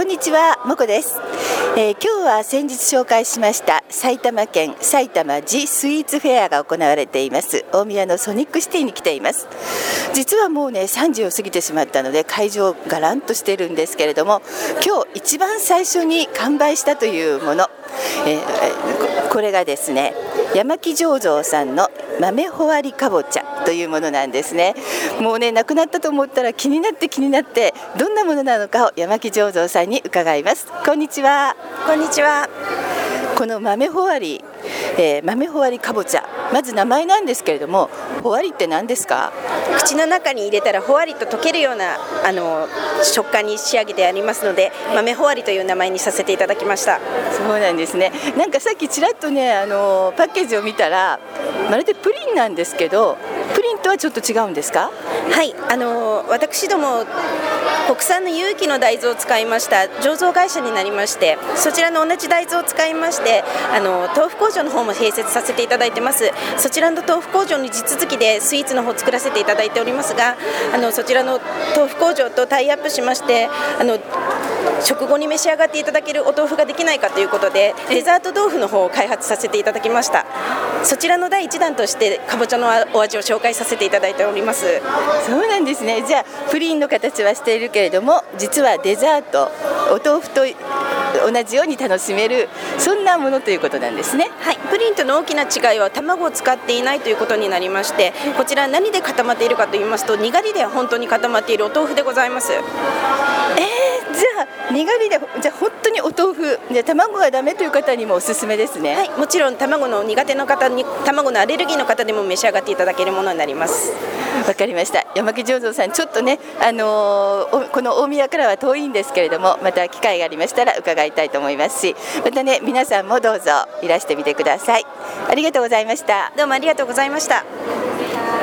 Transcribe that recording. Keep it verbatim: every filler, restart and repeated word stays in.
にちは、もこです。えー、今日は先日紹介しました埼玉県埼玉ジスイーツフェアが行われています大宮のソニックシティに来ています。実はもうねさんじを過ぎてしまったので会場がらんとしてるんですけれども、今日一番最初に完売したというもの、えー、これがですね山木醸造さんの豆ほわりかぼちゃというものなんですね。もうねなくなったと思ったら気になって気になってどんなものなのかを山木醸造さんに伺います。こんにちは。 こんにちは。 この豆ほわり、えー、豆ほわりかぼちゃ、まず名前なんですけれども、ほわりって何ですか？ 口の中に入れたらほわりと溶けるようなあの食感に仕上げてありますので、豆ほわりという名前にさせていただきました。 そうなんですね。なんかさっきちらっとねあのパッケージを見たらまるでプリンなんですけど、プリンとはちょっと違うんですか？ はい、あの私ども国産の有機の大豆を使いました醸造会社になりまして、そちらの同じ大豆を使いましてあの豆腐工場の方も併設させていただいてます。そちらの豆腐工場に地続きでスイーツの方を作らせていただいておりますが、あのそちらの豆腐工場とタイアップしまして、あの食後に召し上がっていただけるお豆腐ができないかということでデザート豆腐の方を開発させていただきました。そちらの第一弾としてかぼちゃのお味を紹介させていただいております。 そうなんですね。じゃあプリンの形はしているけれども実はデザート、お豆腐と同じように楽しめるそんなものということなんですね。 はい、プリンとの大きな違いは卵を使っていないということになりまして、こちら何で固まっているかと言いますと、にがりで本当に固まっているお豆腐でございます。 えー、じゃあにがりでじゃあ本当にお豆腐で卵がダメという方にもおすすめですね。 はい、もちろん卵の苦手の方に卵のアレルギーの方でも召し上がっていただけるものになります。 わかりました。山木醸造さんちょっとね、あのー、この大宮からは遠いんですけれども、また機会がありましたら伺いたいと思いますし、またね皆さんもどうぞいらしてみてください。ありがとうございました。 どうもありがとうございました。